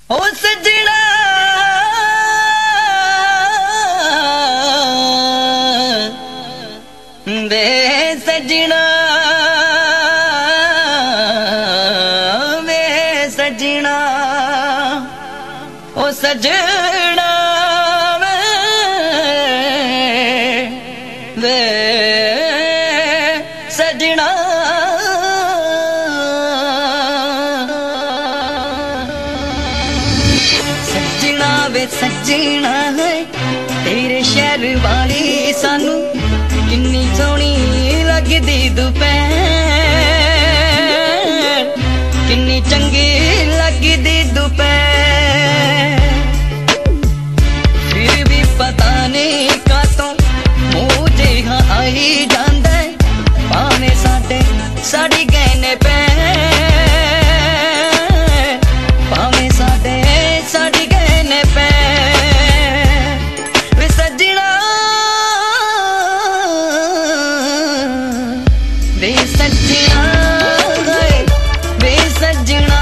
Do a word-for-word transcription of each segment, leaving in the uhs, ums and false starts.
ओ सजना वे सजना वे सजना ओ सजना वे सजना सजना वे सजना है तेरे शहर वाली सानू किन्नी सोहनी लगदी दोपहर किन्नी चंगी लगदी दोपहर फिर भी पता नहीं कातों मुँह जिहा आई जांदा भावें साडे साड़ी गहने पैर भावें साडे साड़ी गहने पैर वे सजना वे सजना वे सजना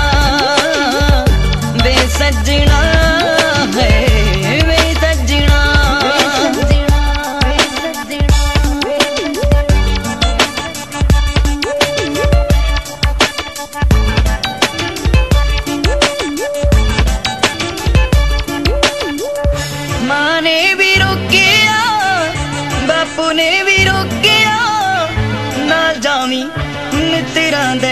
वे सजना है वे सजना माँ ने भी रोकिया बापू ने भी रोकिया ना जावी मित्रा दे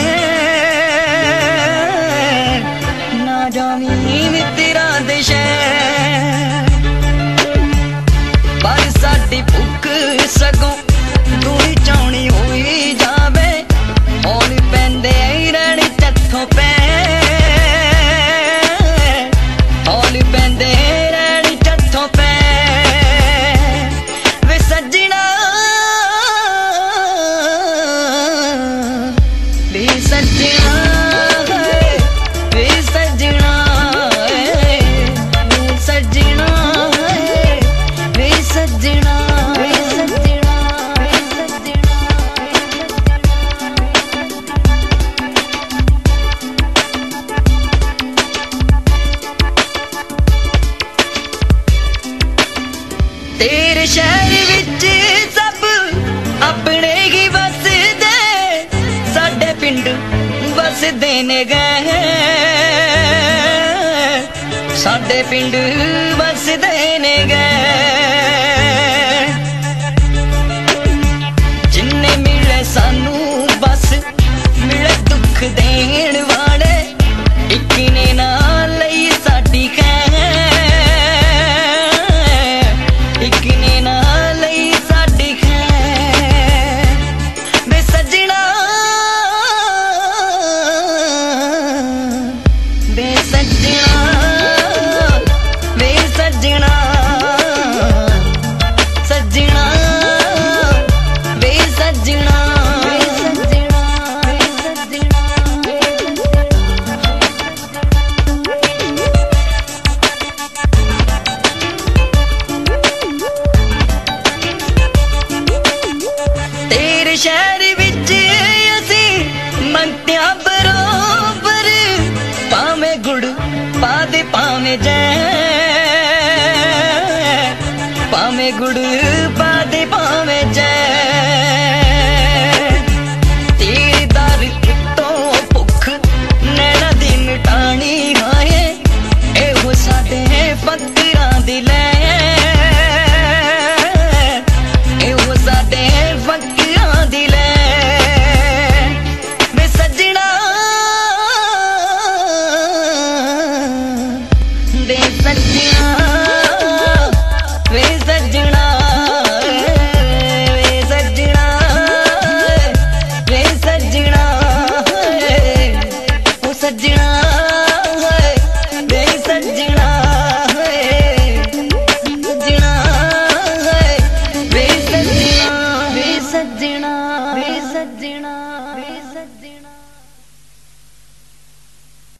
शहर ना जावी मित्रा दे शहर पर साडी भुख सगों तू ही चाहनी होई जावे हौली पैंदे रैणी चत्थों पैर हौली पैंदे रैणी चत्थों पैर वे सजना वे सजना वे सजना वे सजना वे सजना वे सजना तेरे शहर विच सब अपने ही वसदे साडे पिंड वसदे ने गए साडे पिंड वसदे ने गए जिन्ने मिले सानू बस मिले दुख देण वाले इक ने ना लई साडी खैर इक ने ना लई साडी खैर वे सजना वे सजना वे सजना सजना वे सजना वे सजना वे सजना तेरे शहर विच असी मंगतिया बरोबर भावें गुड़ पा दे भावें जैर भावें गुड़ पा दे भावें जैर तेरे दर तो भुख नैना दी मिटानी